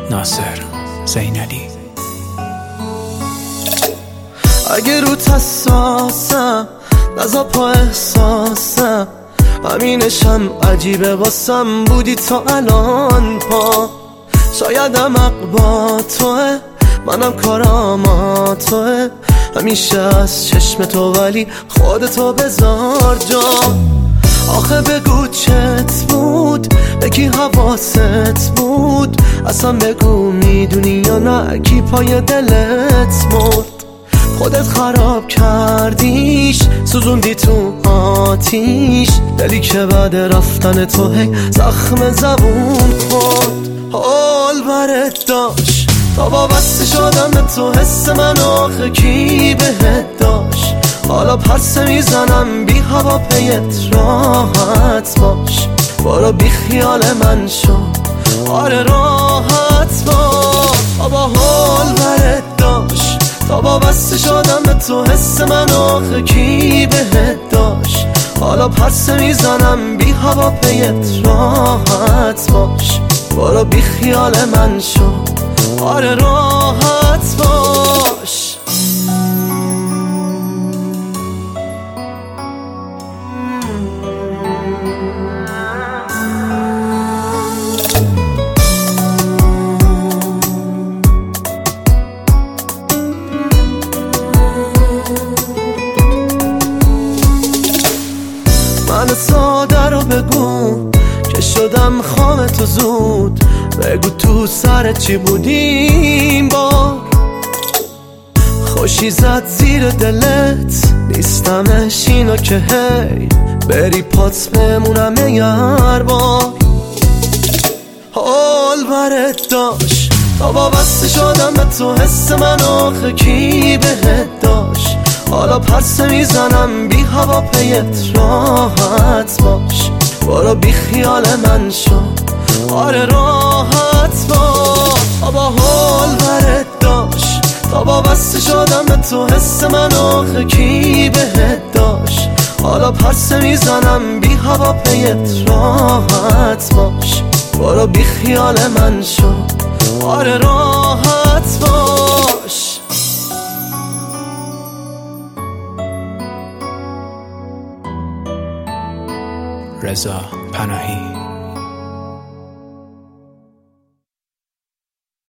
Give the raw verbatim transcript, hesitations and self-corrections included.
ناصر زینالی. اگه روت حساسم نزا پا احساسم، همینشم عجیبه واسم بودی تا الان پا. شایدم عقبا توه، منم کارام توه، همیشه از چشم تو ولی خودتو بذار جا. آخه بگو چت بود، بگی حواست بود، اصلا بگو میدونی یا نه کی پای دلت مرد. خودت خراب کردیش، سوزوندی تو آتیش، دلی که بعد رفتن تو هی زخم زبون خورد. حال برت داشت تا وابسته شدم به تو، حس من آخه کی بهت داشت. حالا پس میزنم بی هوا پیت راحت باش، برو بی خیال من شو، آره راحت باش. بابا حال برت داشت تا وابسته شدم به تو، حس من آخه کی بهت داشت. حالا پس میزنم بی هوا پیت راحت باش، برو بی خیال من شو، آره راحت باش. من ساده رو بگو که شدم خام تو زود، بگو تو سرت چی بودیم بار. خوشی زد زیر دلت نیستمش اینو که هی بری پات بمونم یار بار. حال برت داشت تا وابسته شدم به تو، حس من آخه کی بهت داشت. حالا پس میزنم بی هوا پیت راحت باش، برو بی خیال من شو، آره راحت باش. بابا حال برت داشت تا وابسته شدم به تو، حس من آخه کی بهت داشت. حالا پس میزنم بی هوا پیت راحت باش، برو بی خیال من شو، آره راحت باش. رضا پناهی.